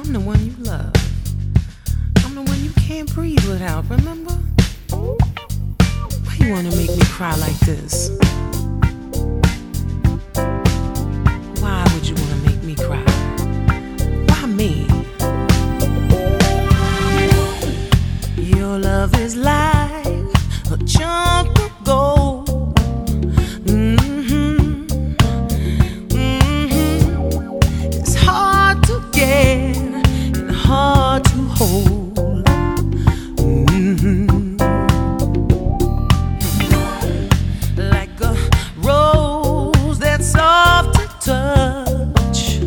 I'm the one you love. I'm the one you can't breathe without, remember? Why you wanna make me cry like this? Why would you wanna make me cry? Why me? Your love is like a chunk of gold. It's hard to get and hard to hold. Like a rose that's soft to touch.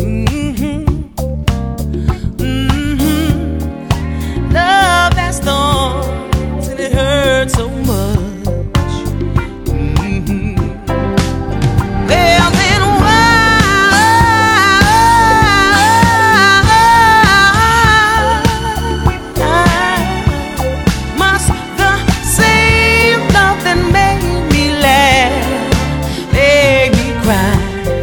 Love that storms and it hurts so much. Well, then why must the same love that made me laugh make me cry?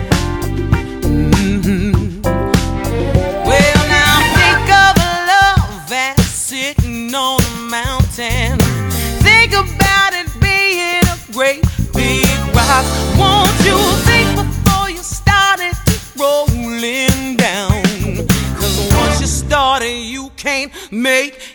Well, now think of love that's sitting on a mountain. Think about it being a great big rock. Won't you think before you start it rolling down? 'Cause once you start it, you can't make